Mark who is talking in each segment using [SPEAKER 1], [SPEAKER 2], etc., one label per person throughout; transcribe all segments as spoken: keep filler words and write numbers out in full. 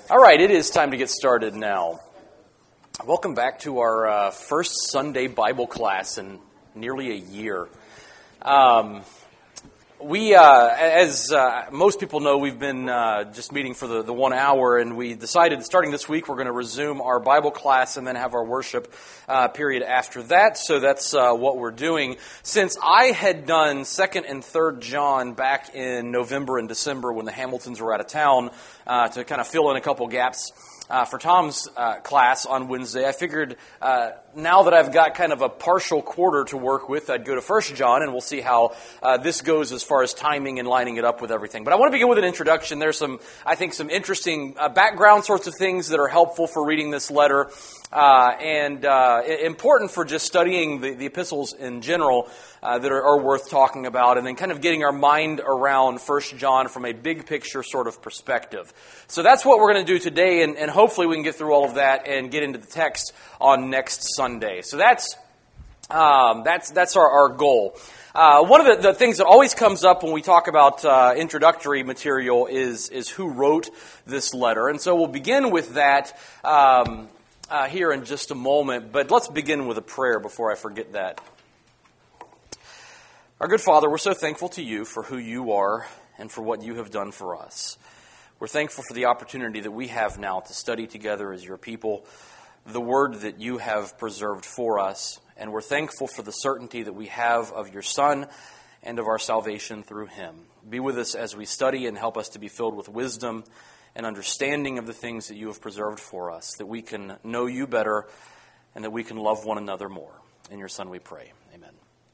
[SPEAKER 1] All right, it is time to get started now. Welcome back to our uh, first Sunday Bible class in nearly a year. Um, we, uh, as uh, most people know, we've been uh, just meeting for the, the one hour, and we decided starting this week we're going to resume our Bible class and then have our worship uh, period after that. So that's uh, what we're doing. Since I had done second and third John back in November and December when the Hamiltons were out of town uh, to kind of fill in a couple gaps Uh, for Tom's uh, class on Wednesday, I figured uh, now that I've got kind of a partial quarter to work with, I'd go to First John, and we'll see how uh, this goes as far as timing and lining it up with everything. But I want to begin with an introduction. There's some, I think, some interesting uh, background sorts of things that are helpful for reading this letter uh, and uh, important for just studying the, the epistles in general. Uh, that are, are worth talking about, and then kind of getting our mind around First John from a big picture sort of perspective. So that's what we're going to do today, and, and hopefully we can get through all of that and get into the text on next Sunday. So that's um, that's that's our, our goal. Uh, one of the, the things that always comes up when we talk about uh, introductory material is is who wrote this letter, and so we'll begin with that um, uh, here in just a moment. But let's begin with a prayer before I forget that. Our good Father, we're so thankful to you for who you are and for what you have done for us. We're thankful for the opportunity that we have now to study together as your people the word that you have preserved for us. And we're thankful for the certainty that we have of your Son and of our salvation through him. Be with us as we study and help us to be filled with wisdom and understanding of the things that you have preserved for us, that we can know you better and that we can love one another more. In your Son we pray. Amen.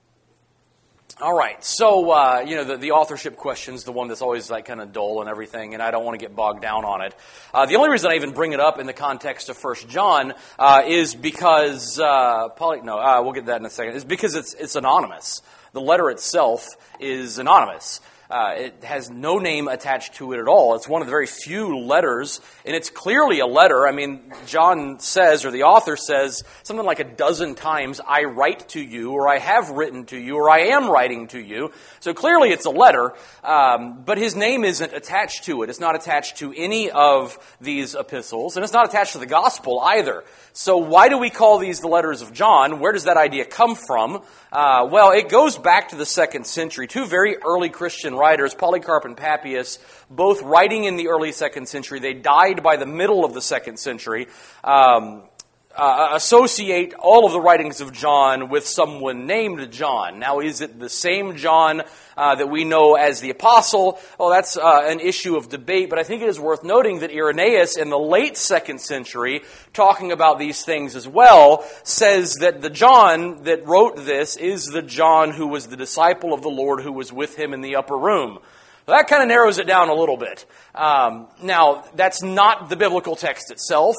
[SPEAKER 1] All right, so, uh, you know, the, the authorship question's the one that's always, like, kind of dull and everything, and I don't want to get bogged down on it. Uh, the only reason I even bring it up in the context of First John uh, is because, uh, poly, no, uh, we'll get that in a second, is because it's, it's anonymous. The letter itself is anonymous. Uh, it has no name attached to it at all. It's one of the very few letters, and it's clearly a letter. I mean, John says, or the author says, something like a dozen times, I write to you, or I have written to you, or I am writing to you. So clearly it's a letter, um, but his name isn't attached to it. It's not attached to any of these epistles, and it's not attached to the gospel either. So why do we call these the letters of John? Where does that idea come from? Uh, well, it goes back to the second century. Two very early Christian writers, Polycarp and Papias, both writing in the early second century. They died by the middle of the second century. Um, uh, associate all of the writings of John with someone named John. Now, is it the same John uh, that we know as the Apostle? Well, that's uh, an issue of debate, but I think it is worth noting that Irenaeus in the late second century, talking about these things as well, says that the John that wrote this is the John who was the disciple of the Lord who was with him in the upper room. That kind of narrows it down a little bit. Um, now, that's not the biblical text itself.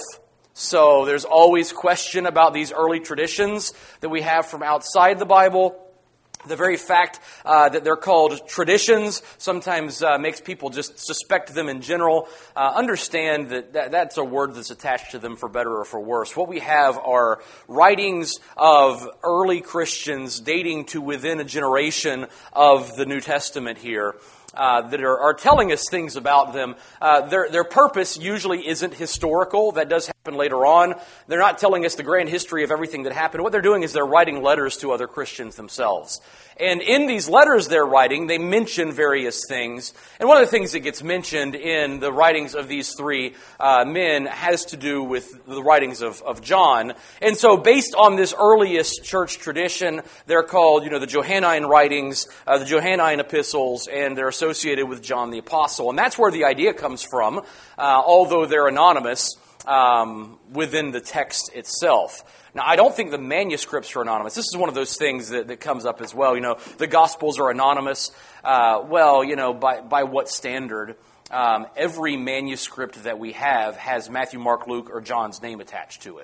[SPEAKER 1] So there's always question about these early traditions that we have from outside the Bible. The very fact uh, that they're called traditions sometimes uh, makes people just suspect them in general. Uh, understand that, that that's a word that's attached to them for better or for worse. What we have are writings of early Christians dating to within a generation of the New Testament here. Uh, that are, are telling us things about them. Uh, their, their purpose usually isn't historical. That does happen later on. They're not telling us the grand history of everything that happened. What they're doing is they're writing letters to other Christians themselves. And in these letters they're writing, they mention various things. And one of the things that gets mentioned in the writings of these three uh, men has to do with the writings of, of John. And so based on this earliest church tradition, they're called, you know, the Johannine writings, uh, the Johannine epistles, and they're associated with John the Apostle. And that's where the idea comes from, uh, although they're anonymous um, within the text itself. Now, I don't think the manuscripts are anonymous. This is one of those things that, that comes up as well. You know, the Gospels are anonymous. Uh, well, you know, by, by what standard? Um, every manuscript that we have has Matthew, Mark, Luke, or John's name attached to it.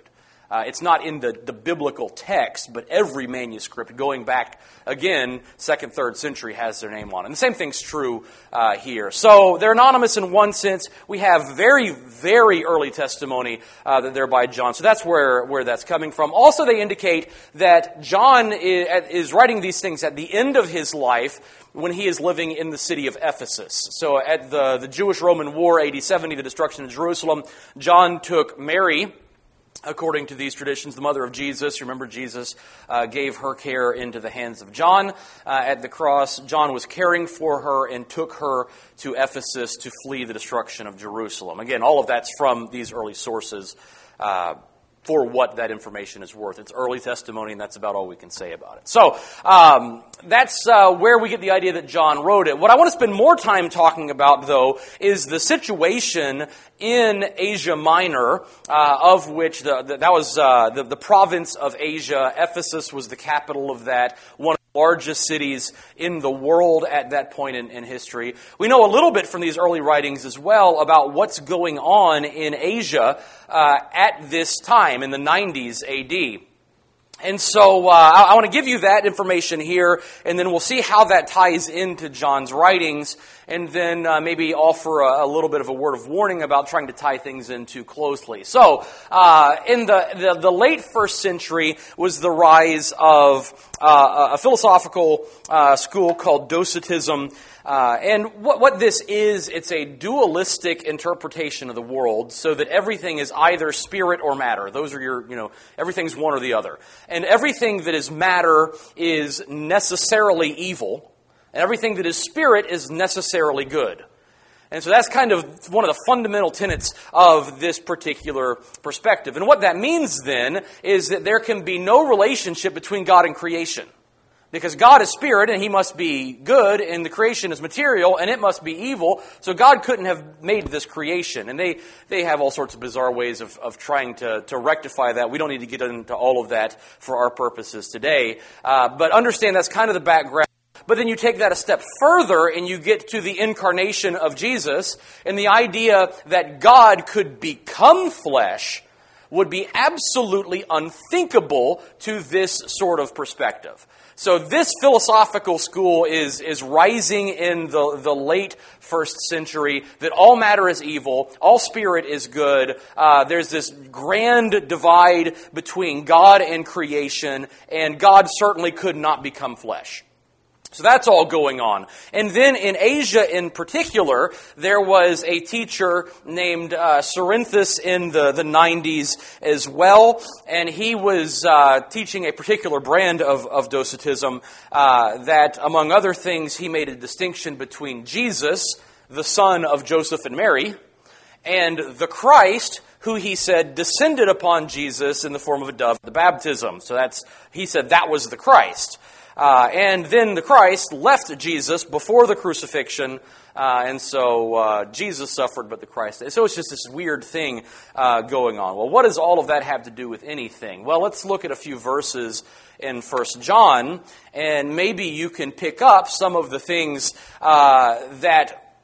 [SPEAKER 1] Uh, it's not in the, the biblical text, but every manuscript going back, again, second, third century has their name on it. And the same thing's true uh, here. So they're anonymous in one sense. We have very, very early testimony uh, that they're by John. So that's where, where that's coming from. Also, they indicate that John is, is writing these things at the end of his life when he is living in the city of Ephesus. So at the, the Jewish-Roman War, A D seventy, the destruction of Jerusalem, John took Mary, according to these traditions, the mother of Jesus. Remember, Jesus uh, gave her care into the hands of John uh, at the cross. John was caring for her and took her to Ephesus to flee the destruction of Jerusalem. Again, all of that's from these early sources uh, for what that information is worth. It's early testimony, and that's about all we can say about it. So, um, that's uh, where we get the idea that John wrote it. What I want to spend more time talking about, though, is the situation in Asia Minor, uh, of which the, the, that was uh, the, the province of Asia. Ephesus was the capital of that, one of the largest cities in the world at that point in, in history. We know a little bit from these early writings as well about what's going on in Asia uh, at this time, in the nineties A D. And so uh, I, I want to give you that information here, and then we'll see how that ties into John's writings, and then uh, maybe offer a, a little bit of a word of warning about trying to tie things in too closely. So uh, in the, the, the late first century was the rise of uh, a philosophical uh, school called Docetism. Uh, and what, what this is, it's a dualistic interpretation of the world, so that everything is either spirit or matter. Those are your, you know, everything's one or the other. And everything that is matter is necessarily evil, and everything that is spirit is necessarily good. And so that's kind of one of the fundamental tenets of this particular perspective. And what that means then is that there can be no relationship between God and creation. Because God is spirit, and He must be good, and the creation is material, and it must be evil. So God couldn't have made this creation. And they, they have all sorts of bizarre ways of, of trying to, to rectify that. We don't need to get into all of that for our purposes today. Uh, but understand that's kind of the background. But then you take that a step further, and you get to the incarnation of Jesus, and the idea that God could become flesh would be absolutely unthinkable to this sort of perspective. So this philosophical school is, is rising in the, the late first century, that all matter is evil, all spirit is good. Uh, there's this grand divide between God and creation, and God certainly could not become flesh. So that's all going on. And then in Asia in particular, there was a teacher named uh, Cerinthus in the, the nineties as well. And he was uh, teaching a particular brand of, of Docetism uh, that, among other things, he made a distinction between Jesus, the son of Joseph and Mary, and the Christ, who he said descended upon Jesus in the form of a dove at the baptism. So that's, he said that was the Christ. Uh, and then the Christ left Jesus before the crucifixion, uh, and so uh, Jesus suffered, but the Christ... So it's just this weird thing uh, going on. Well, what does all of that have to do with anything? Well, let's look at a few verses in First John, and maybe you can pick up some of the things uh, that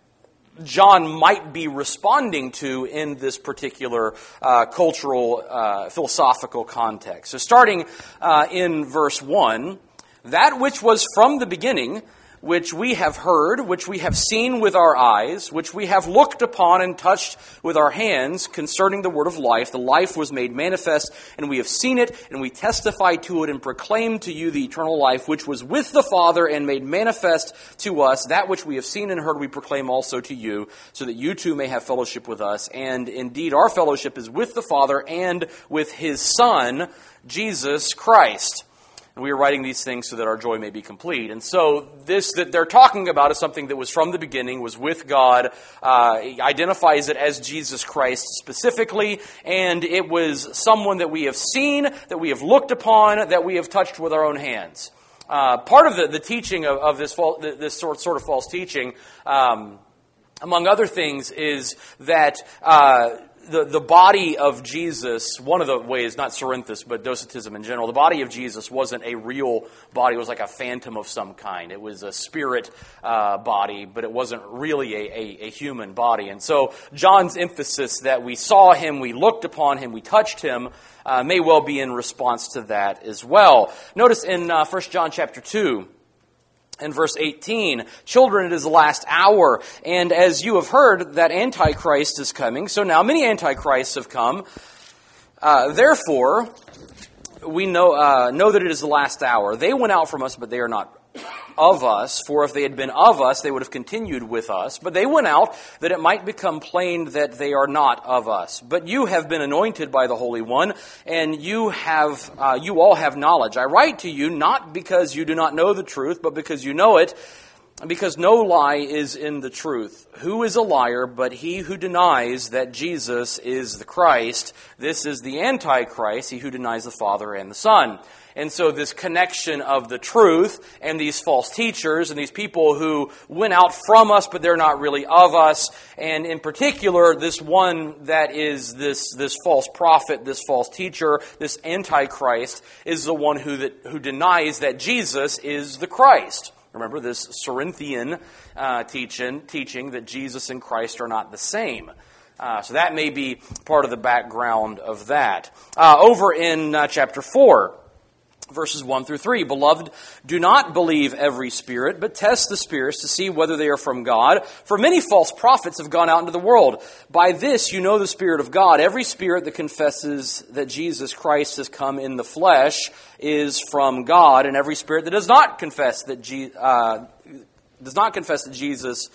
[SPEAKER 1] John might be responding to in this particular uh, cultural, uh, philosophical context. So starting uh, in verse one... That which was from the beginning, which we have heard, which we have seen with our eyes, which we have looked upon and touched with our hands concerning the word of life. The life was made manifest, and we have seen it, and we testify to it and proclaim to you the eternal life, which was with the Father and made manifest to us. That which we have seen and heard we proclaim also to you, so that you too may have fellowship with us. And indeed, our fellowship is with the Father and with His Son, Jesus Christ. And we are writing these things so that our joy may be complete. And so this that they're talking about is something that was from the beginning, was with God, uh, identifies it as Jesus Christ specifically, and it was someone that we have seen, that we have looked upon, that we have touched with our own hands. Uh, part of the, the teaching of, of this, this sort, sort of false teaching, um, among other things, is that uh, the, the body of Jesus, one of the ways, not Cerinthus, but Docetism in general, the body of Jesus wasn't a real body. It was like a phantom of some kind. It was a spirit uh, body, but it wasn't really a, a, a human body. And so John's emphasis that we saw him, we looked upon him, we touched him, uh, may well be in response to that as well. Notice in uh, First John chapter two, in verse eighteen, children, it is the last hour, and as you have heard that Antichrist is coming, so now many Antichrists have come. Uh, therefore, we know uh, know that it is the last hour. They went out from us, but they are not of us. For if they had been of us, they would have continued with us. But they went out that it might become plain that they are not of us. But you have been anointed by the Holy One, and you have uh, you all have knowledge. I write to you not because you do not know the truth, but because you know it, because no lie is in the truth. Who is a liar but he who denies that Jesus is the Christ? This is the Antichrist, he who denies the Father and the Son. And so this connection of the truth and these false teachers and these people who went out from us, but they're not really of us. And in particular, this one that is this, this false prophet, this false teacher, this Antichrist, is the one who, that, who denies that Jesus is the Christ. Remember this Cerinthian uh, teaching, teaching that Jesus and Christ are not the same. Uh, so that may be part of the background of that. Uh, over in uh, chapter four, verses one through three, Beloved, do not believe every spirit, but test the spirits to see whether they are from God. For many false prophets have gone out into the world. By this you know the Spirit of God. Every spirit that confesses that Jesus Christ has come in the flesh is from God, and every spirit that does not confess that Je- uh, does not confess that Jesus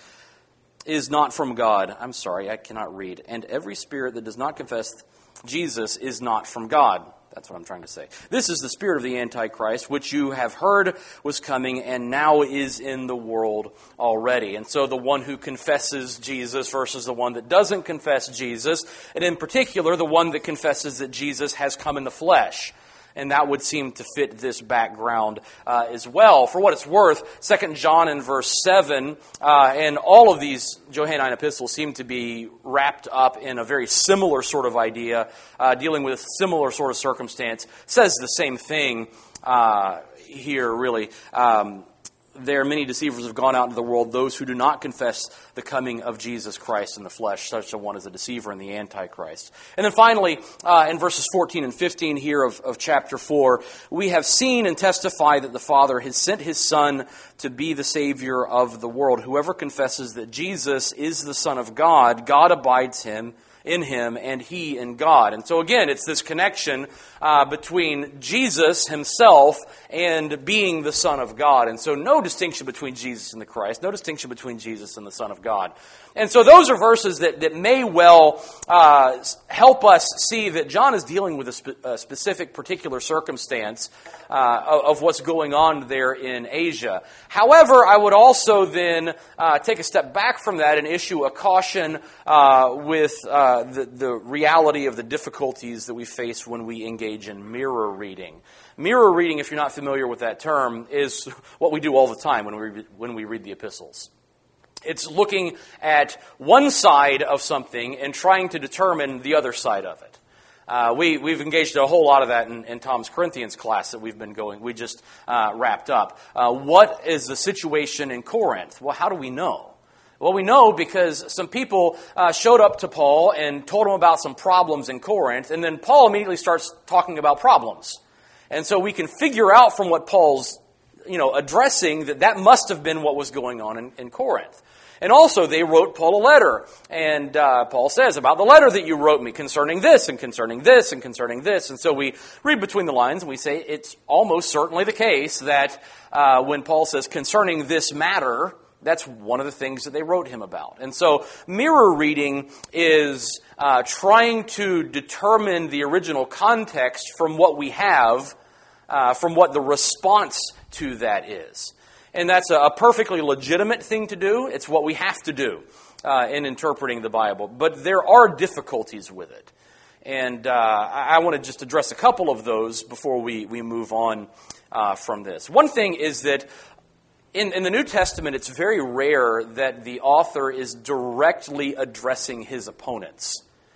[SPEAKER 1] is not from God. I'm sorry, I cannot read. And every spirit that does not confess Jesus is not from God. That's what I'm trying to say. This is the spirit of the Antichrist, which you have heard was coming and now is in the world already. And so the one who confesses Jesus versus the one that doesn't confess Jesus, and in particular the one that confesses that Jesus has come in the flesh. And that would seem to fit this background uh, as well. For what it's worth, Second John in verse seven, uh, and all of these Johannine epistles seem to be wrapped up in a very similar sort of idea, uh, dealing with similar sort of circumstance. Says the same thing uh, here, really. Um, There are many deceivers have gone out into the world, those who do not confess the coming of Jesus Christ in the flesh. Such a one is a deceiver and the Antichrist. And then finally, uh, in verses fourteen and fifteen here of, of chapter four, we have seen and testify that the Father has sent His Son to be the Savior of the world. Whoever confesses that Jesus is the Son of God, God abides him in him, and he in God. And so again, it's this connection uh, between Jesus himself and being the Son of God. And so no distinction between Jesus and the Christ, no distinction between Jesus and the Son of God. And so those are verses that, that may well uh, help us see that John is dealing with a, spe- a specific particular circumstance uh, of, of what's going on there in Asia. However, I would also then uh, take a step back from that and issue a caution uh, with uh, the, the reality of the difficulties that we face when we engage in mirror reading. Mirror reading, if you're not familiar with that term, is what we do all the time when we when we read the epistles. It's looking at one side of something and trying to determine the other side of it. Uh, we, we've engaged a whole lot of that in, in Tom's Corinthians class that we've been going. We just uh, wrapped up. Uh, what is the situation in Corinth? Well, how do we know? Well, we know because some people uh, showed up to Paul and told him about some problems in Corinth, and then Paul immediately starts talking about problems. And so we can figure out from what Paul's you know, addressing that that must have been what was going on in, in Corinth. And also, they wrote Paul a letter. And uh, Paul says, about the letter that you wrote me concerning this and concerning this and concerning this. And so we read between the lines and we say it's almost certainly the case that uh, when Paul says concerning this matter, that's one of the things that they wrote him about. And so mirror reading is uh, trying to determine the original context from what we have, uh, from what the response to that is. And that's a perfectly legitimate thing to do. It's what we have to do uh, in interpreting the Bible. But there are difficulties with it. And uh, I, I want to just address a couple of those before we, we move on uh, from this. One thing is that in, in the New Testament, it's very rare that the author is directly addressing his opponents.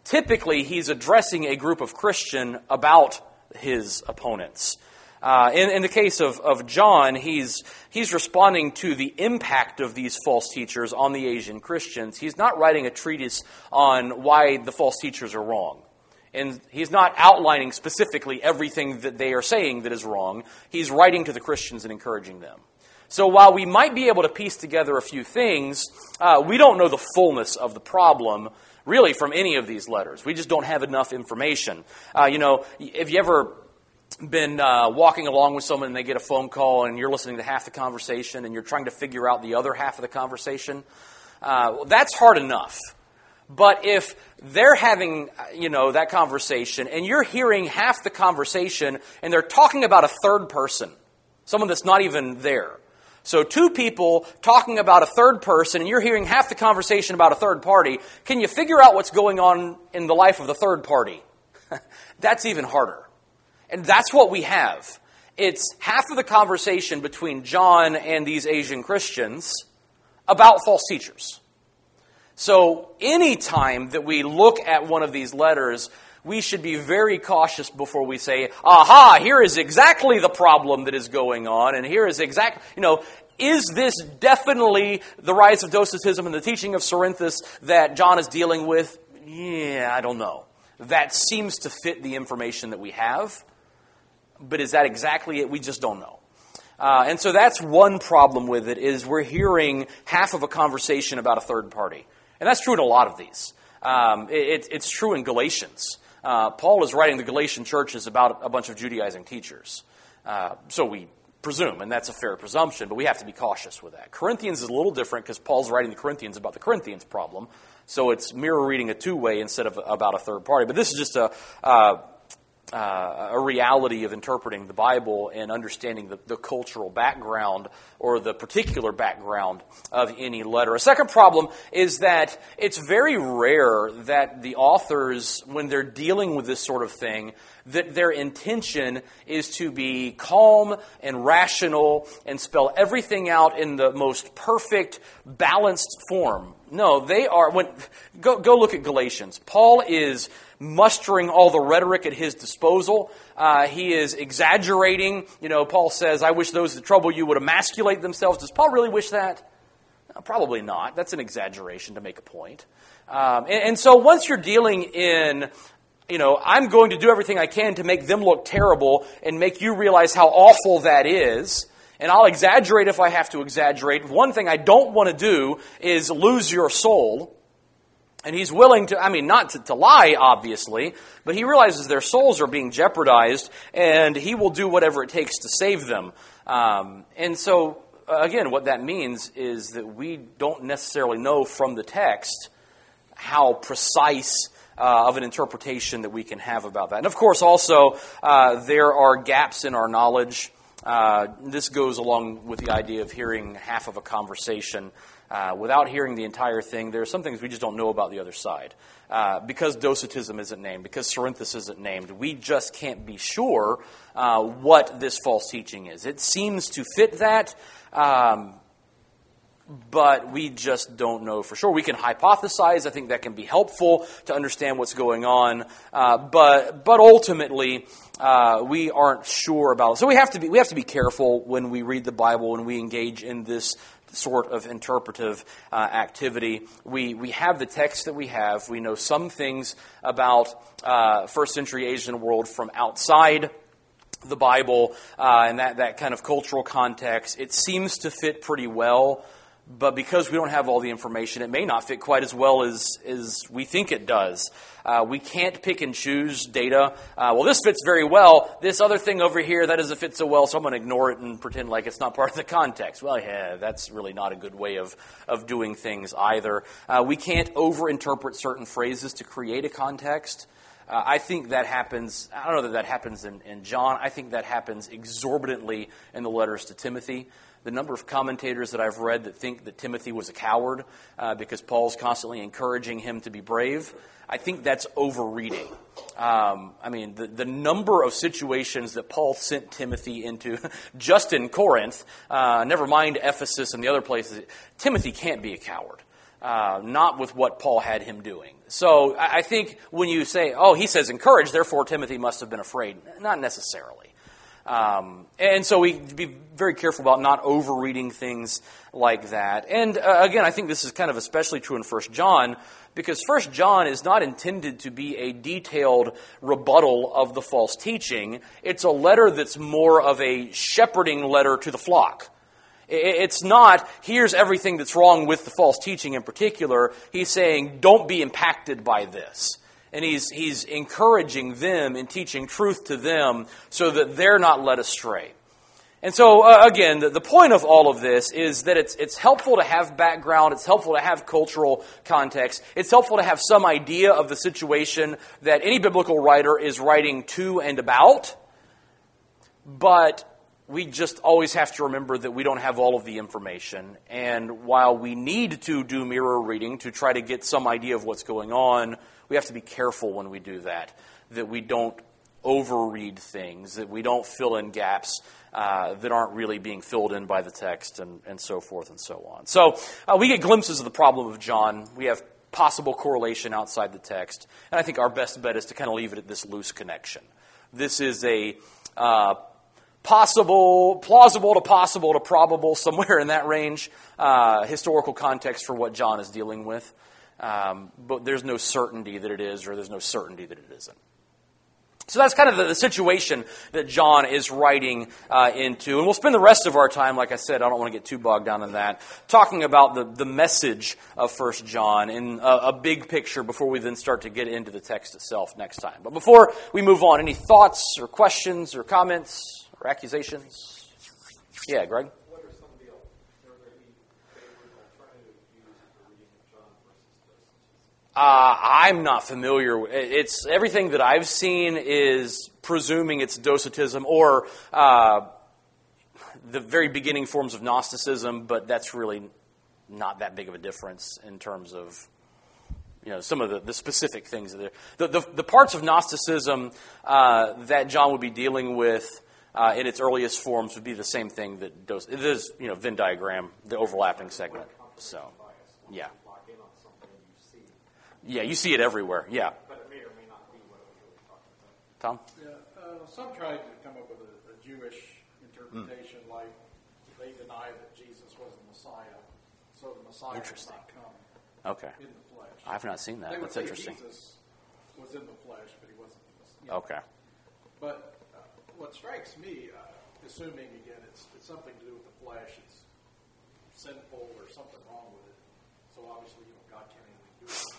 [SPEAKER 1] typically he's addressing a group of Christian about his opponents. Uh, in, in the case of, of John, he's he's responding to the impact of these false teachers on the Asian Christians. He's not writing a treatise on why the false teachers are wrong. And he's not outlining specifically everything that they are saying that is wrong. He's writing to the Christians and encouraging them. So while we might be able to piece together a few things, uh, we don't know the fullness of the problem, really, from any of these letters. We just don't have enough information. Uh, you know, have you ever been uh, walking along with someone and they get a phone call and you're listening to half the conversation and you're trying to figure out the other half of the conversation? Uh, well, that's hard enough. But if they're having, you know, that conversation and you're hearing half the conversation and they're talking about a third person, someone that's not even there. So two people talking about a third person and you're hearing half the conversation about a third party, can you figure out what's going on in the life of the third party? That's even harder. And that's what we have. It's half of the conversation between John and these Asian Christians about false teachers. So any time that we look at one of these letters, we should be very cautious before we say, aha, here is exactly the problem that is going on, and here is exact, you know, is this definitely the rise of Docetism and the teaching of Cerinthus that John is dealing with? Yeah, I don't know. That seems to fit the information that we have. But is that exactly it? We just don't know. Uh, and so that's one problem with it, is we're hearing half of a conversation about a third party. And that's true in a lot of these. Um, it, it's true in Galatians. Uh, Paul is writing the Galatian churches about a bunch of Judaizing teachers. Uh, so we presume, and that's a fair presumption, but we have to be cautious with that. Corinthians is a little different because Paul's writing the Corinthians about the Corinthians problem. So it's mirror reading a two-way instead of about a third party. But this is just a... Uh, Uh, a reality of interpreting the Bible and understanding the, the cultural background or the particular background of any letter. A second problem is that it's very rare that the authors, when they're dealing with this sort of thing, that their intention is to be calm and rational and spell everything out in the most perfect, balanced form. No, they are... When go go look at Galatians. Paul is mustering all the rhetoric at his disposal. Uh, he is exaggerating. You know, Paul says, I wish those that trouble you would emasculate themselves. Does Paul really wish that? No, probably not. That's an exaggeration to make a point. Um, and, and so once you're dealing in, you know, I'm going to do everything I can to make them look terrible and make you realize how awful that is, and I'll exaggerate if I have to exaggerate. One thing I don't want to do is lose your soul. And he's willing to, I mean, not to, to lie, obviously, but he realizes their souls are being jeopardized, and he will do whatever it takes to save them. Um, and so, again, what that means is that we don't necessarily know from the text how precise uh, of an interpretation that we can have about that. And, of course, also, uh, there are gaps in our knowledge. Uh, this goes along with the idea of hearing half of a conversation Uh, without hearing the entire thing. There are some things we just don't know about the other side. Uh, because Docetism isn't named, because Cerinthus isn't named, we just can't be sure uh, what this false teaching is. It seems to fit that, um, but we just don't know for sure. We can hypothesize. I think that can be helpful to understand what's going on, uh, but but ultimately uh, we aren't sure about it. So we have to be we have to be careful when we read the Bible, when we engage in this sort of interpretive uh, activity. We we have the text that we have. We know some things about uh, first century Asian world from outside the Bible uh, and that, that kind of cultural context. It seems to fit pretty well, but because we don't have all the information, it may not fit quite as well as, as we think it does. Uh, we can't pick and choose data. Uh, well, this fits very well. This other thing over here, that doesn't fit so well, so I'm going to ignore it and pretend like it's not part of the context. Well, yeah, that's really not a good way of, of doing things either. Uh, we can't overinterpret certain phrases to create a context. Uh, I think that happens, I don't know that that happens in, in John. I think that happens exorbitantly in the letters to Timothy. The number of commentators that I've read that think that Timothy was a coward uh, because Paul's constantly encouraging him to be brave, I think that's overreading. Um, I mean, the, the number of situations that Paul sent Timothy into, just in Corinth, uh, never mind Ephesus and the other places, Timothy can't be a coward. uh, not with what Paul had him doing. So I, I think when you say, oh, he says encourage, therefore Timothy must have been afraid, not necessarily. Um, and so we be very careful about not overreading things like that. And uh, again, I think this is kind of especially true in First John, because First John is not intended to be a detailed rebuttal of the false teaching. It's a letter that's more of a shepherding letter to the flock. It's not, here's everything that's wrong with the false teaching in particular. He's saying, don't be impacted by this. And he's he's encouraging them and teaching truth to them so that they're not led astray. And so, uh, again, the, the point of all of this is that it's it's helpful to have background, it's helpful to have cultural context, it's helpful to have some idea of the situation that any biblical writer is writing to and about, but we just always have to remember that we don't have all of the information. And while we need to do mirror reading to try to get some idea of what's going on, we have to be careful when we do that, that we don't overread things, that we don't fill in gaps uh, that aren't really being filled in by the text, and, and so forth and so on. So uh, we get glimpses of the problem of John. We have possible correlation outside the text. And I think our best bet is to kind of leave it at this loose connection. This is a uh, possible, plausible to possible to probable, somewhere in that range, uh, historical context for what John is dealing with. Um, but there's no certainty that it is, or there's no certainty that it isn't. So that's kind of the, the situation that John is writing uh, into. And we'll spend the rest of our time, like I said, I don't want to get too bogged down in that, talking about the, the message of First John in a, a big picture before we then start to get into the text itself next time. But before we move on, any thoughts or questions or comments or accusations? Yeah, Greg? Uh, I'm not familiar. It's everything that I've seen is presuming it's Docetism or uh, the very beginning forms of Gnosticism, but that's really not that big of a difference in terms of, you know, some of the, the specific things that are the, the the parts of Gnosticism uh, that John would be dealing with uh, in its earliest forms would be the same thing that Doce. It is, you know, Venn diagram, the overlapping segment. So, yeah. Yeah, you see it everywhere, yeah.
[SPEAKER 2] But it may or may not be what it was really talking about.
[SPEAKER 1] Tom?
[SPEAKER 2] Yeah, uh, some tried to come up with a, a Jewish interpretation, mm. like they deny that Jesus was the Messiah, so the Messiah did not come
[SPEAKER 1] okay.
[SPEAKER 2] in the flesh.
[SPEAKER 1] I've not seen that.
[SPEAKER 2] They
[SPEAKER 1] That's
[SPEAKER 2] would say
[SPEAKER 1] interesting.
[SPEAKER 2] Jesus was in the flesh, but he wasn't. You know.
[SPEAKER 1] Okay.
[SPEAKER 2] But uh, what strikes me, uh, assuming, again, it's, it's something to do with the flesh, it's sinful or something wrong with it, so obviously, you know, God can't even do it.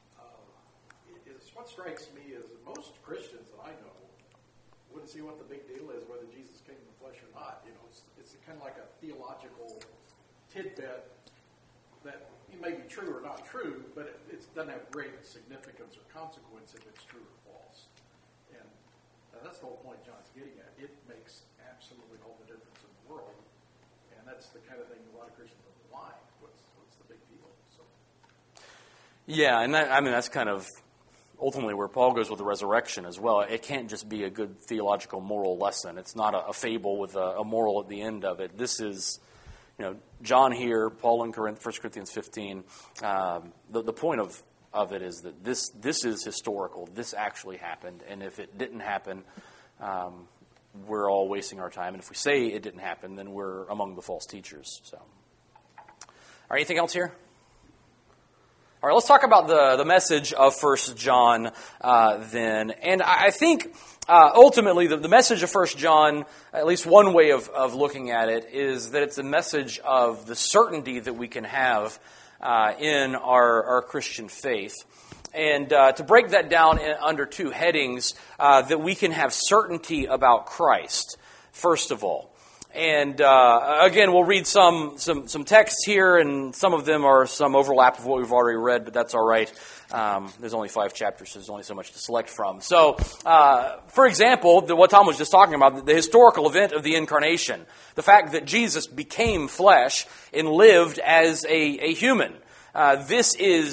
[SPEAKER 2] What strikes me is that most Christians that I know wouldn't see what the big deal is whether Jesus came in the flesh or not. You know, it's, it's kind of like a theological tidbit that it may be true or not true, but it, it doesn't have great significance or consequence if it's true or false. And uh, that's the whole point John's getting at. It makes absolutely all the difference in the world, and that's the kind of thing a lot of Christians don't mind. What's what's the big deal? So.
[SPEAKER 1] Yeah, and that, I mean that's kind of ultimately where Paul goes with the resurrection as well. It can't just be a good theological moral lesson. It's not a, a fable with a, a moral at the end of it. This is, you know, John here, Paul in Corinth, First Corinthians fifteen. Um, the, the point of, of it is that this this is historical. This actually happened. And if it didn't happen, um, we're all wasting our time. And if we say it didn't happen, then we're among the false teachers. So, all right, anything else here? All right, let's talk about the, the message of First John uh, then. And I think uh, ultimately the, the message of First John, at least one way of, of looking at it, is that it's a message of the certainty that we can have uh, in our, our Christian faith. And uh, to break that down in, under two headings, uh, that we can have certainty about Christ, first of all. And uh, again, we'll read some, some some texts here, and some of them are some overlap of what we've already read, but that's all right. Um, there's only five chapters, so there's only so much to select from. So, uh, for example, the, what Tom was just talking about, the, the historical event of the incarnation, the fact that Jesus became flesh and lived as a, a human. Uh, this is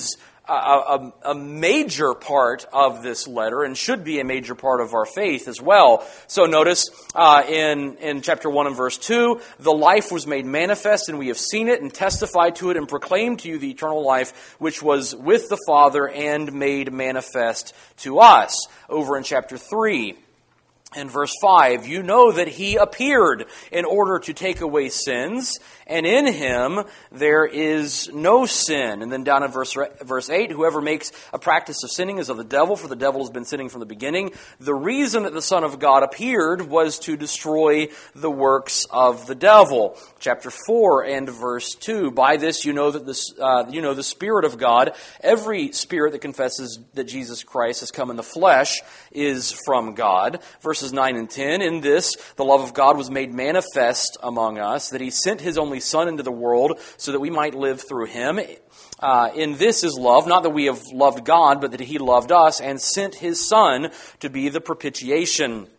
[SPEAKER 1] a, a, a major part of this letter and should be a major part of our faith as well. So notice uh, in, in chapter one and verse two, the life was made manifest, and we have seen it and testified to it and proclaimed to you the eternal life which was with the Father and made manifest to us. Over in chapter three, in verse five, you know that he appeared in order to take away sins, and in him there is no sin. And then down in verse verse eight, whoever makes a practice of sinning is of the devil, for the devil has been sinning from the beginning. The reason that the Son of God appeared was to destroy the works of the devil. Chapter four and verse two, by this you know that this uh, you know the Spirit of God. Every spirit that confesses that Jesus Christ has come in the flesh is from God. Verses nine and ten, in this the love of God was made manifest among us, that he sent his only Son into the world so that we might live through him. Uh, in this is love, not that we have loved God, but that he loved us and sent his Son to be the propitiation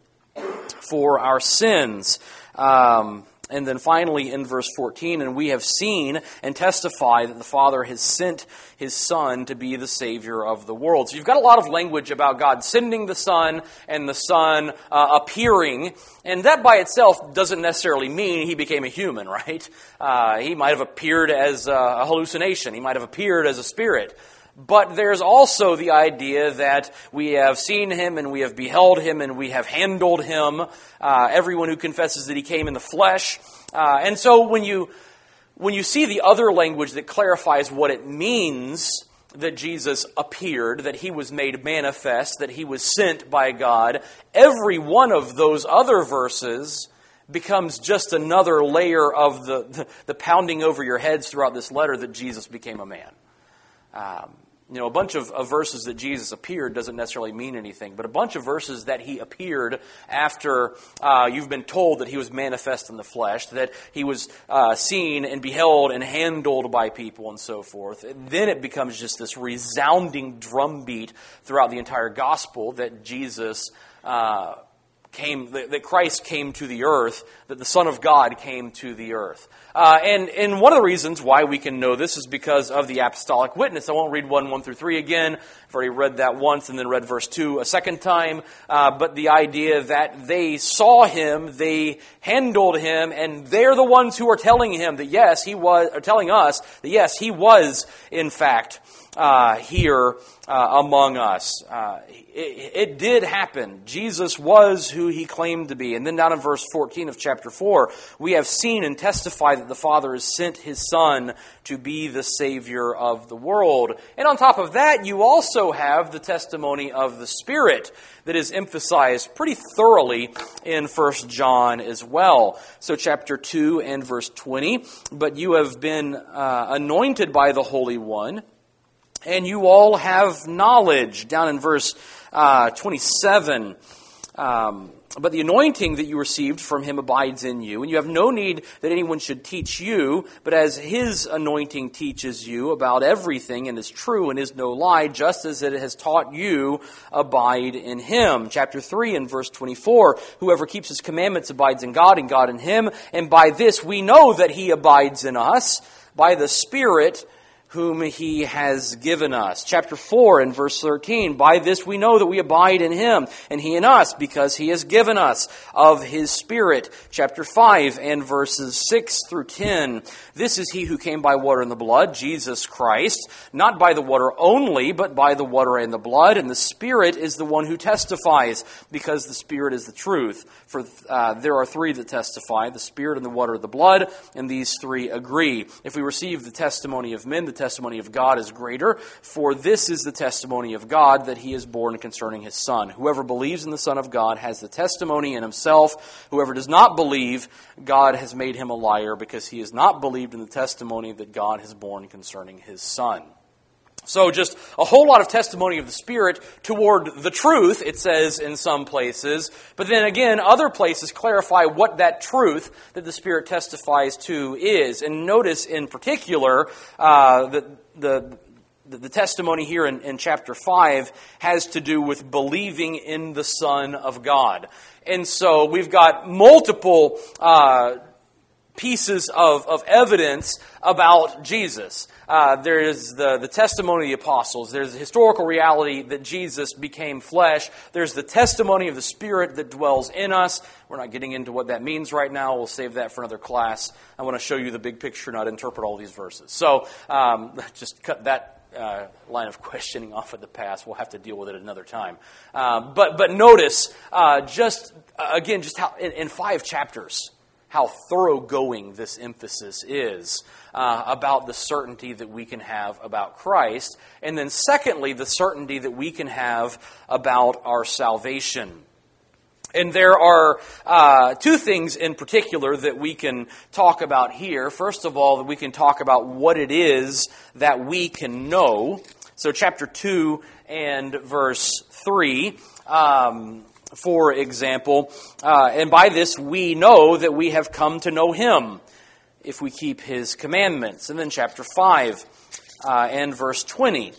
[SPEAKER 1] for our sins. Um, and then finally in verse fourteen, and we have seen and testify that the Father has sent his Son to be the Savior of the world. So you've got a lot of language about God sending the Son and the Son uh, appearing. And that by itself doesn't necessarily mean he became a human, right? Uh, he might have appeared as a hallucination. He might have appeared as a spirit. But there's also the idea that we have seen him and we have beheld him and we have handled him. Uh, everyone who confesses that he came in the flesh. Uh, and so when you when you see the other language that clarifies what it means that Jesus appeared, that he was made manifest, that he was sent by God, every one of those other verses becomes just another layer of the, the, the pounding over your heads throughout this letter that Jesus became a man. Um, you know, a bunch of, of verses that Jesus appeared doesn't necessarily mean anything, but a bunch of verses that he appeared after uh, you've been told that he was manifest in the flesh, that he was uh, seen and beheld and handled by people and so forth. And then it becomes just this resounding drumbeat throughout the entire gospel that Jesus uh, came, that, that Christ came to the earth, that the Son of God came to the earth. Uh, and, and one of the reasons why we can know this is because of the apostolic witness. I won't read one, one through three again. I've already read that once and then read verse two a second time. Uh, but the idea that they saw him, they handled him, and they're the ones who are telling him that yes, he was, or telling us that yes, he was in fact uh, here uh, among us. Uh, it, it did happen. Jesus was who he claimed to be. And then down in verse fourteen of chapter four, we have seen and testified that the Father has sent his Son to be the Savior of the world. And on top of that, you also have the testimony of the Spirit that is emphasized pretty thoroughly in First John as well. So chapter two and verse twenty, but you have been uh, anointed by the Holy One, and you all have knowledge. Down in verse uh, twenty-seven, um, but the anointing that you received from him abides in you, and you have no need that anyone should teach you, but as his anointing teaches you about everything and is true and is no lie, just as it has taught you, abide in him. Chapter three and verse twenty-four, whoever keeps his commandments abides in God and God in him, and by this we know that he abides in us, by the Spirit whom he has given us. Chapter four and verse thirteen, by this we know that we abide in him, and he in us, because he has given us of his Spirit. Chapter five and verses six through ten, this is he who came by water and the blood, Jesus Christ, not by the water only, but by the water and the blood, and the Spirit is the one who testifies, because the Spirit is the truth. For uh, there are three that testify, the Spirit and the water and the blood, and these three agree. If we receive the testimony of men, the testimony of God is greater, for this is the testimony of God, that he is born concerning his Son. Whoever believes in the Son of God has the testimony in himself. Whoever does not believe, God has made him a liar, because he has not believed in the testimony that God has borne concerning his Son. So just a whole lot of testimony of the Spirit toward the truth, it says in some places. But then again, other places clarify what that truth that the Spirit testifies to is. And notice in particular uh, that the, the, the testimony here in, in chapter five has to do with believing in the Son of God. And so we've got multiple Uh, pieces of, of evidence about Jesus. Uh, there is the, the testimony of the apostles. There's the historical reality that Jesus became flesh. There's the testimony of the Spirit that dwells in us. We're not getting into what that means right now. We'll save that for another class. I want to show you the big picture, not interpret all these verses. So um, just cut that Uh, line of questioning off of the past. We'll have to deal with it another time. Uh, but but notice, uh, just uh, again, just how in, in five chapters, how thoroughgoing this emphasis is uh, about the certainty that we can have about Christ, and then secondly, the certainty that we can have about our salvation. And there are uh, two things in particular that we can talk about here. First of all, that we can talk about what it is that we can know. So chapter two and verse three, um, for example, uh, and by this we know that we have come to know Him, if we keep His commandments. And then chapter five uh, and verse twenty.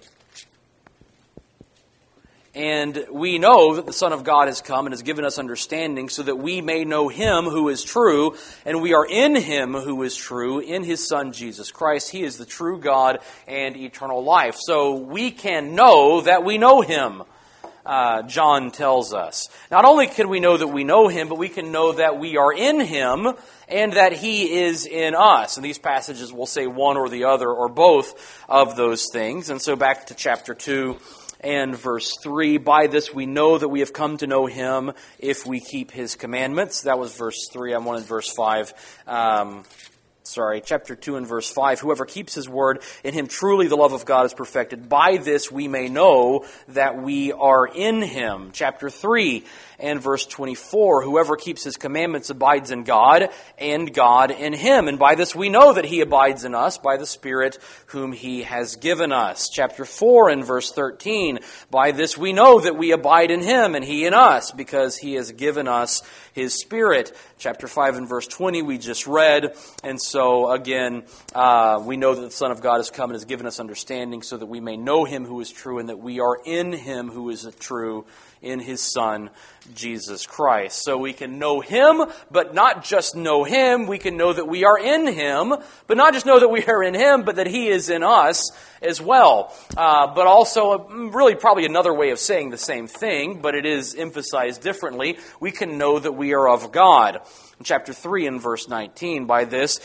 [SPEAKER 1] And we know that the Son of God has come and has given us understanding so that we may know Him who is true, and we are in Him who is true, in His Son Jesus Christ. He is the true God and eternal life. So we can know that we know Him, uh, John tells us. Not only can we know that we know Him, but we can know that we are in Him and that He is in us. And these passages will say one or the other or both of those things. And so back to chapter two. And verse three, by this we know that we have come to know Him if we keep His commandments. That was verse three. I wanted verse five. Um, sorry, chapter two and verse five. Whoever keeps His word, in him truly the love of God is perfected. By this we may know that we are in Him. Chapter three and verse twenty-four. Whoever keeps His commandments abides in God, and God in him. And by this we know that He abides in us, by the Spirit whom He has given us. Chapter four and verse thirteen. By this we know that we abide in Him, and He in us, because He has given us His Spirit. Chapter five and verse twenty we just read. And so again, uh, we know that the Son of God has come and has given us understanding so that we may know Him who is true, and that we are in Him who is true, in His Son, Jesus Christ. So we can know Him, but not just know Him. We can know that we are in Him, but not just know that we are in Him, but that He is in us as well. Uh, but also, really probably another way of saying the same thing, but it is emphasized differently. We can know that we are of God. In chapter three and verse nineteen, by this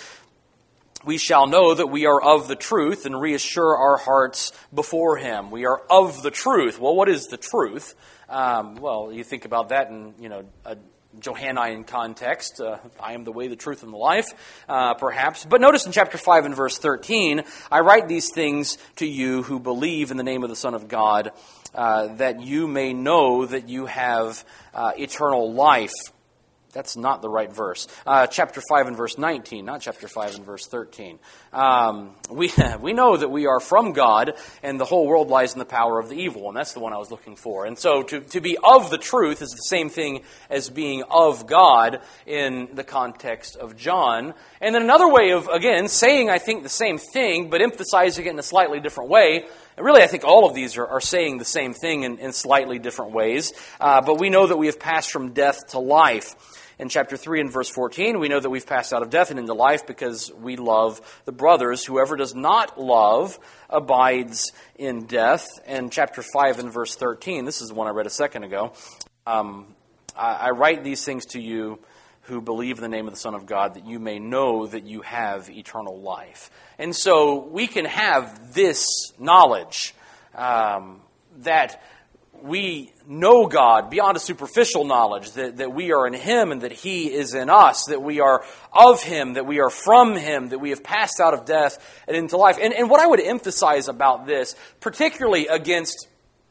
[SPEAKER 1] we shall know that we are of the truth and reassure our hearts before Him. We are of the truth. Well, what is the truth? Um, well, you think about that in, you know, a Johannine context. Uh, I am the way, the truth, and the life, uh, perhaps. But notice in chapter five and verse thirteen, I write these things to you who believe in the name of the Son of God, uh, that you may know that you have uh, eternal life. That's not the right verse. Uh, chapter five and verse nineteen, not chapter five and verse thirteen. Um, we we know that we are from God, and the whole world lies in the power of the evil, and that's the one I was looking for. And so to, to be of the truth is the same thing as being of God in the context of John. And then another way of, again, saying, I think, the same thing, but emphasizing it in a slightly different way. And really, I think all of these are, are saying the same thing in, in slightly different ways. Uh, but we know that we have passed from death to life. In chapter three and verse fourteen, we know that we've passed out of death and into life because we love the brothers. Whoever does not love abides in death. And chapter five and verse thirteen, this is the one I read a second ago. Um, I, I write these things to you who believe in the name of the Son of God, that you may know that you have eternal life. And so we can have this knowledge um, that we know God beyond a superficial knowledge, that, that we are in Him and that He is in us, that we are of Him, that we are from Him, that we have passed out of death and into life. And, and what I would emphasize about this, particularly against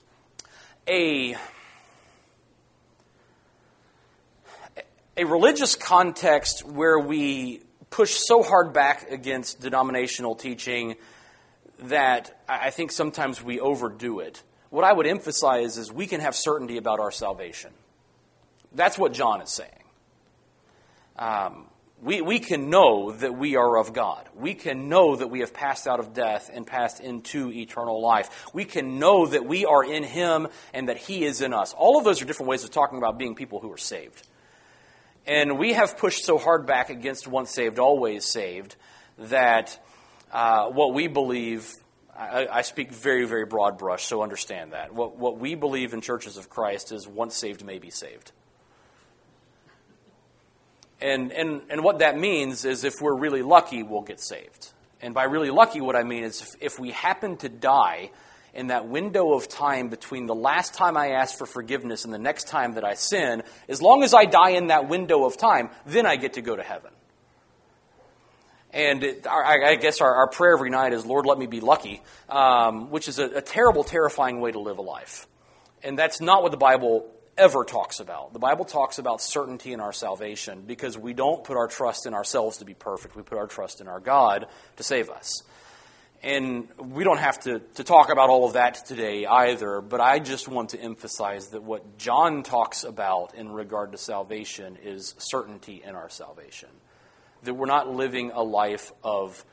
[SPEAKER 1] a, a religious context where we push so hard back against denominational teaching that I think sometimes we overdo it. What I would emphasize is we can have certainty about our salvation. That's what John is saying. Um, we, we can know that we are of God. We can know that we have passed out of death and passed into eternal life. We can know that we are in Him and that He is in us. All of those are different ways of talking about being people who are saved. And we have pushed so hard back against once saved, always saved, that uh, what we believe, I, I speak very, very broad brush, so understand that. What, what we believe in Churches of Christ is once saved, may be saved. And, and, and what that means is if we're really lucky, we'll get saved. And by really lucky, what I mean is if, if we happen to die in that window of time between the last time I ask for forgiveness and the next time that I sin, as long as I die in that window of time, then I get to go to heaven. And it, I, I guess our, our prayer every night is, Lord, let me be lucky, um, which is a, a terrible, terrifying way to live a life. And that's not what the Bible ever talks about. The Bible talks about certainty in our salvation because we don't put our trust in ourselves to be perfect. We put our trust in our God to save us. And we don't have to, to talk about all of that today either, but I just want to emphasize that what John talks about in regard to salvation is certainty in our salvation. That we're not living a life of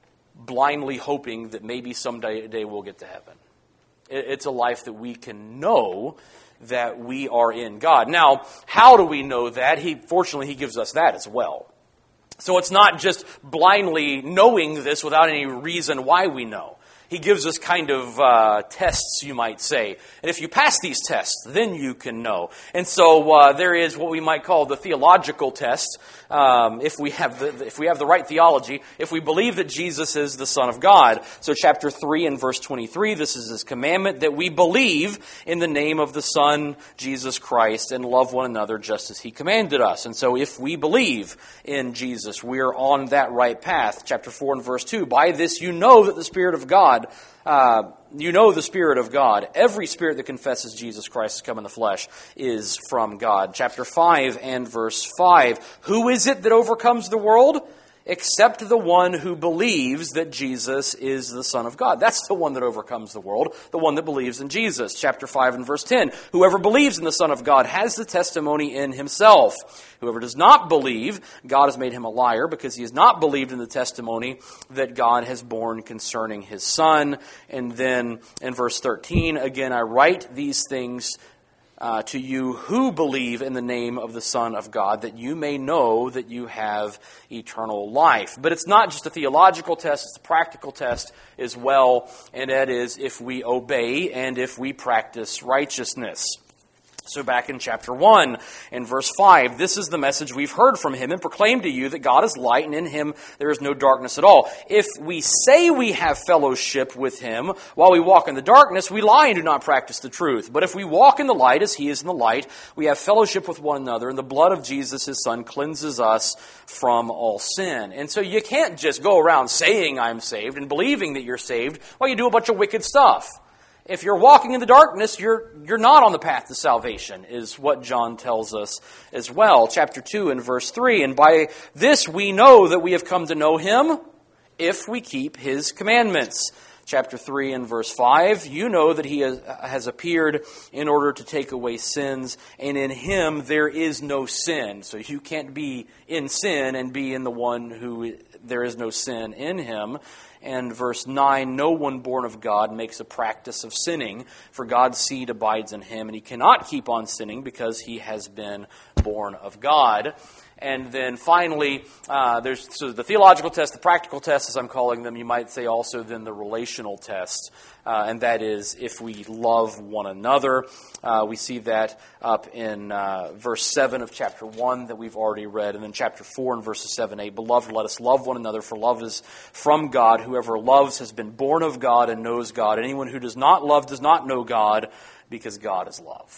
[SPEAKER 1] blindly hoping that maybe someday day we'll get to heaven. It, it's a life that we can know that we are in God. Now, how do we know that? He, fortunately, he gives us that as well. So it's not just blindly knowing this without any reason why we know. He gives us kind of uh, tests, you might say. And if you pass these tests, then you can know. And so uh, there is what we might call the theological test. Um, if we have the if we have the right theology, if we believe that Jesus is the Son of God. So chapter three and verse twenty-three, this is his commandment, that we believe in the name of the Son, Jesus Christ, and love one another just as he commanded us. And so if we believe in Jesus, we are on that right path. Chapter four and verse two, by this you know that the Spirit of God Uh, you know the Spirit of God. Every spirit that confesses Jesus Christ has come in the flesh is from God. Chapter five and verse five. Who is it that overcomes the world? Except the one who believes that Jesus is the Son of God. That's the one that overcomes the world, the one that believes in Jesus. Chapter five and verse ten. Whoever believes in the Son of God has the testimony in himself. Whoever does not believe, God has made him a liar, because he has not believed in the testimony that God has borne concerning his Son. And then in verse thirteen, again, I write these things Uh, to you who believe in the name of the Son of God, that you may know that you have eternal life. But it's not just a theological test, it's a practical test as well, and that is if we obey and if we practice righteousness. So back in chapter one and verse five, this is the message we've heard from him and proclaimed to you, that God is light and in him there is no darkness at all. If we say we have fellowship with him while we walk in the darkness, we lie and do not practice the truth. But if we walk in the light as he is in the light, we have fellowship with one another, and the blood of Jesus, his Son, cleanses us from all sin. And so you can't just go around saying I'm saved and believing that you're saved while you do a bunch of wicked stuff. If you're walking in the darkness, you're you're not on the path to salvation, is what John tells us as well. Chapter two and verse three, and by this we know that we have come to know him if we keep his commandments. Chapter three and verse five, you know that he has, has appeared in order to take away sins, and in him there is no sin. So you can't be in sin and be in the one who there is no sin in him. And verse nine, no one born of God makes a practice of sinning, for God's seed abides in him, and he cannot keep on sinning because he has been born of God. And then finally, uh, there's so the theological test, the practical test, as I'm calling them. You might say also then the relational test, uh, and that is if we love one another. Uh, we see that up in uh, verse seven of chapter one that we've already read, and then chapter four and verses seven, eight. Beloved, let us love one another, for love is from God. Whoever loves has been born of God and knows God. Anyone who does not love does not know God, because God is love.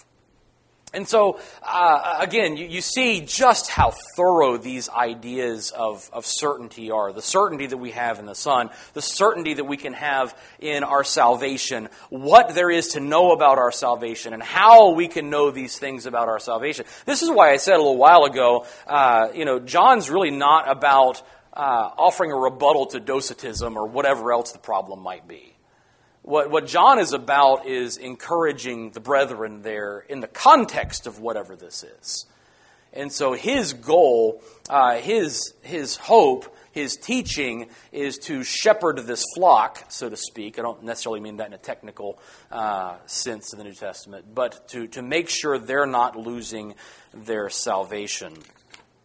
[SPEAKER 1] And so, uh, again, you, you see just how thorough these ideas of, of certainty are. The certainty that we have in the Son, the certainty that we can have in our salvation, what there is to know about our salvation, and how we can know these things about our salvation. This is why I said a little while ago, uh, you know, John's really not about uh, offering a rebuttal to Docetism or whatever else the problem might be. What, what John is about is encouraging the brethren there in the context of whatever this is. And so his goal, uh, his his hope, his teaching is to shepherd this flock, so to speak. I don't necessarily mean that in a technical uh, sense in the New Testament, but to, to make sure they're not losing their salvation.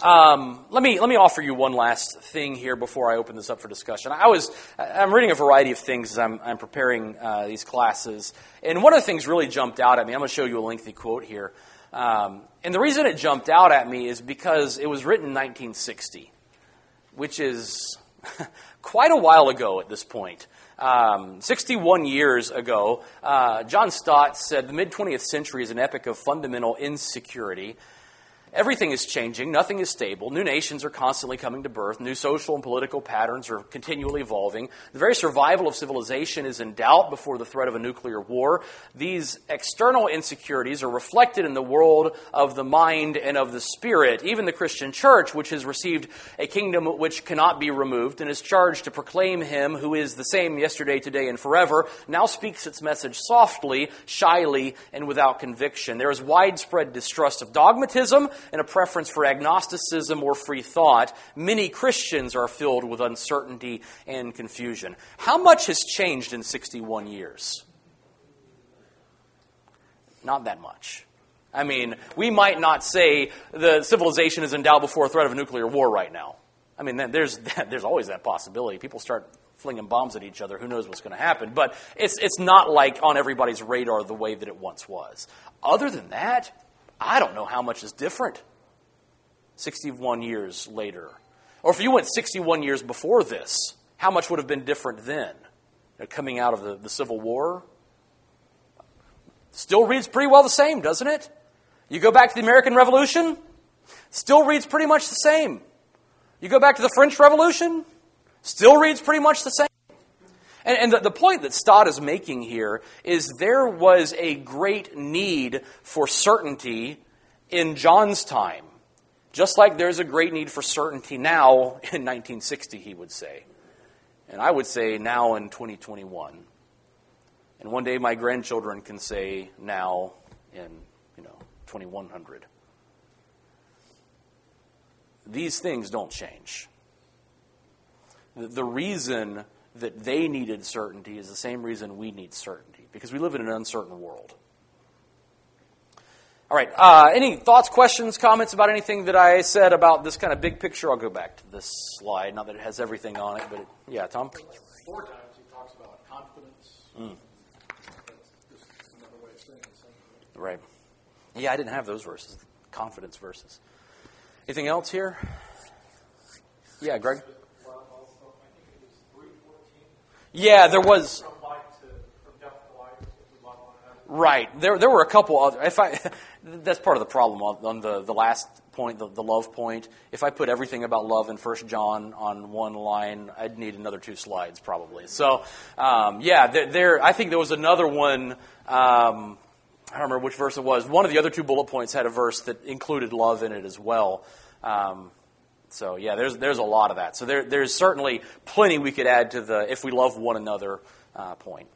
[SPEAKER 1] Um, let me let me offer you one last thing here before I open this up for discussion. I was I'm reading a variety of things as I'm I'm preparing uh, these classes, and one of the things really jumped out at me. I'm going to show you a lengthy quote here, um, and the reason it jumped out at me is because it was written in nineteen sixty, which is quite a while ago at this point. Um, sixty-one years ago, uh, John Stott said the mid-twentieth century is an epoch of fundamental insecurity. Everything is changing. Nothing is stable. New nations are constantly coming to birth. New social and political patterns are continually evolving. The very survival of civilization is in doubt before the threat of a nuclear war. These external insecurities are reflected in the world of the mind and of the spirit. Even the Christian church, which has received a kingdom which cannot be removed and is charged to proclaim him who is the same yesterday, today, and forever, now speaks its message softly, shyly, and without conviction. There is widespread distrust of dogmatism and a preference for agnosticism or free thought. Many Christians are filled with uncertainty and confusion. How much has changed in sixty-one years? Not that much. I mean, we might not say the civilization is in doubt before a threat of a nuclear war right now. I mean, there's there's always that possibility. People start flinging bombs at each other. Who knows what's going to happen? But it's it's not like on everybody's radar the way that it once was. Other than that, I don't know how much is different sixty-one years later. Or if you went sixty-one years before this, how much would have been different then? Coming out of the, the Civil War? Still reads pretty well the same, doesn't it? You go back to the American Revolution, still reads pretty much the same. You go back to the French Revolution, still reads pretty much the same. And, and the, the point that Stott is making here is there was a great need for certainty in John's time, just like there's a great need for certainty now in nineteen sixty, he would say. And I would say now in twenty twenty-one. And one day my grandchildren can say now in, you know, twenty-one hundred. These things don't change. The, the reason that they needed certainty is the same reason we need certainty, because we live in an uncertain world. All right, uh, any thoughts, questions, comments about anything that I said about this kind of big picture? I'll go back to this slide, not that it has everything on it, but it, yeah, Tom?
[SPEAKER 2] Four times he talks about confidence. Mm. That's just another way of saying the same thing.
[SPEAKER 1] Right. Yeah, I didn't have those verses, confidence verses. Anything else here? Yeah, Greg? Yeah, there was.
[SPEAKER 2] From life to, from death to life, if we love one another.
[SPEAKER 1] Right. There, there were a couple other. If I, that's part of the problem on, on the, the last point, the, the love point. If I put everything about love in First John on one line, I'd need another two slides probably. So, um, yeah, there, there. I think there was another one. Um, I don't remember which verse it was. One of the other two bullet points had a verse that included love in it as well. Um, So, yeah, there's there's a lot of that. So there there's certainly plenty we could add to the if we love one another uh, point.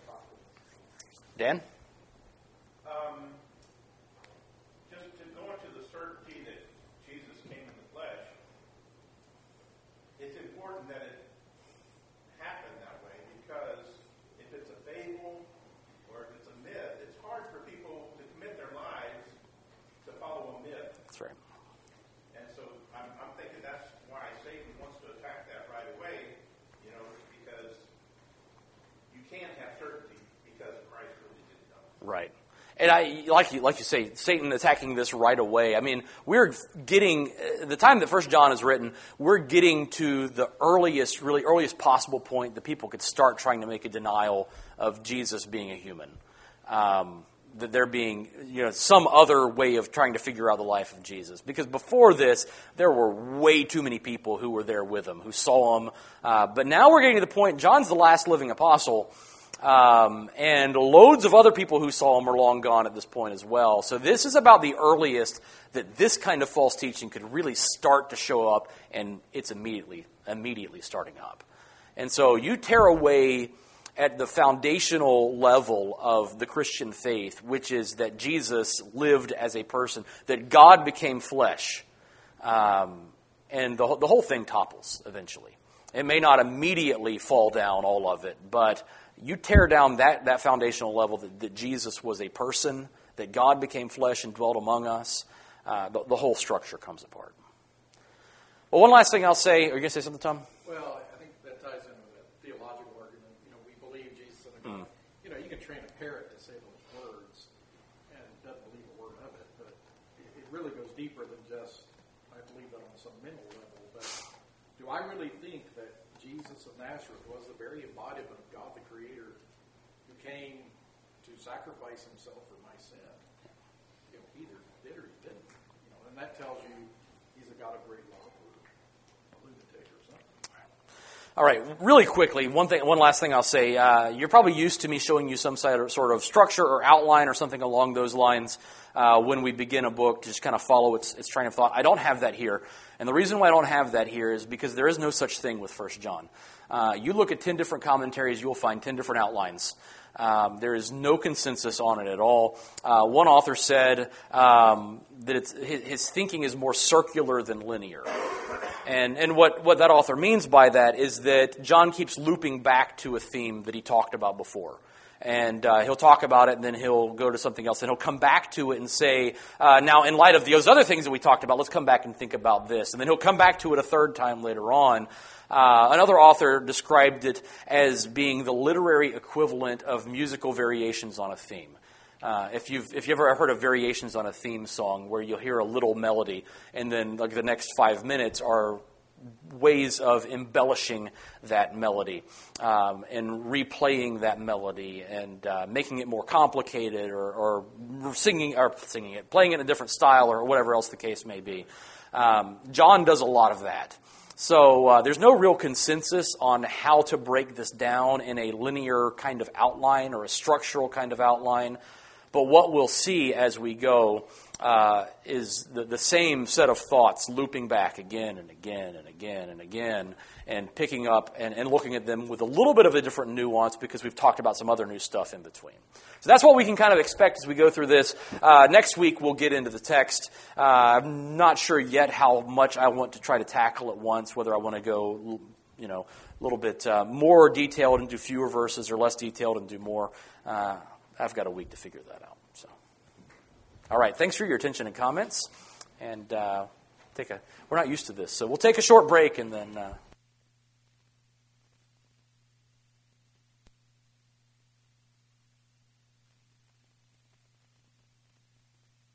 [SPEAKER 1] Dan?
[SPEAKER 3] Um, just to go into the certainty that Jesus came in the flesh, it's important that it happen that way, because if it's a fable or if it's a myth, it's hard for people to commit their lives to follow a myth.
[SPEAKER 1] That's right.
[SPEAKER 3] And so I'm, I'm thinking that's why Satan wants to attack that right away, you know, because you can't have certainty because Christ really did come.
[SPEAKER 1] Right. And I, like you, like you say, Satan attacking this right away. I mean, we're getting, the time that First John is written, we're getting to the earliest, really earliest possible point that people could start trying to make a denial of Jesus being a human. Um, that there being, you know, some other way of trying to figure out the life of Jesus. Because before this, there were way too many people who were there with him, who saw him. Uh, but now we're getting to the point, John's the last living apostle, um, and loads of other people who saw him are long gone at this point as well. So this is about the earliest that this kind of false teaching could really start to show up, and it's immediately, immediately starting up. And so you tear away at the foundational level of the Christian faith, which is that Jesus lived as a person, that God became flesh, um, and the, the whole thing topples eventually. It may not immediately fall down, all of it, but you tear down that, that foundational level that, that Jesus was a person, that God became flesh and dwelt among us, uh, the, the whole structure comes apart. Well, one last thing I'll say. Are you going to say something, Tom?
[SPEAKER 2] Well, I think that ties in with that theological argument. You know, we believe Jesus is a God. Mm. You know, you can train a parrot to say those words and it doesn't believe a word of it, but it, it really goes deeper than just, I believe that on some mental level. But do I really think that Jesus of Nazareth was the very embodiment of God the Creator who came to sacrifice himself for my sin? You know, he either did or he didn't. You know, and that tells you he's a God of great love or a lunatic or something.
[SPEAKER 1] All right, really quickly, one thing, one last thing I'll say. Uh, you're probably used to me showing you some sort of structure or outline or something along those lines uh, when we begin a book, to just kind of follow its, its train of thought. I don't have that here. And the reason why I don't have that here is because there is no such thing with First John. Uh, you look at ten different commentaries, you'll find ten different outlines. Um, there is no consensus on it at all. Uh, one author said um, that it's, his, his thinking is more circular than linear. And, and what, what that author means by that is that John keeps looping back to a theme that he talked about before. And uh, he'll talk about it, and then he'll go to something else, and he'll come back to it and say, uh, now, in light of those other things that we talked about, let's come back and think about this. And then he'll come back to it a third time later on. Uh, another author described it as being the literary equivalent of musical variations on a theme. Uh, if you've if you ever heard of variations on a theme song, where you'll hear a little melody, and then like the next five minutes are ways of embellishing that melody um, and replaying that melody and uh, making it more complicated, or, or singing or singing it, playing it in a different style, or whatever else the case may be. Um, John does a lot of that. So uh, there's no real consensus on how to break this down in a linear kind of outline or a structural kind of outline. But what we'll see as we go uh, is the, the same set of thoughts looping back again and again and again and again, and picking up and, and looking at them with a little bit of a different nuance, because we've talked about some other new stuff in between. So that's what we can kind of expect as we go through this. Uh, next week we'll get into the text. Uh, I'm not sure yet how much I want to try to tackle at once, whether I want to go, you know, a little bit uh, more detailed and do fewer verses, or less detailed and do more. Uh, I've got a week to figure that out. So, all right. Thanks for your attention and comments. And uh, take a. We're not used to this, so we'll take a short break and then. Uh,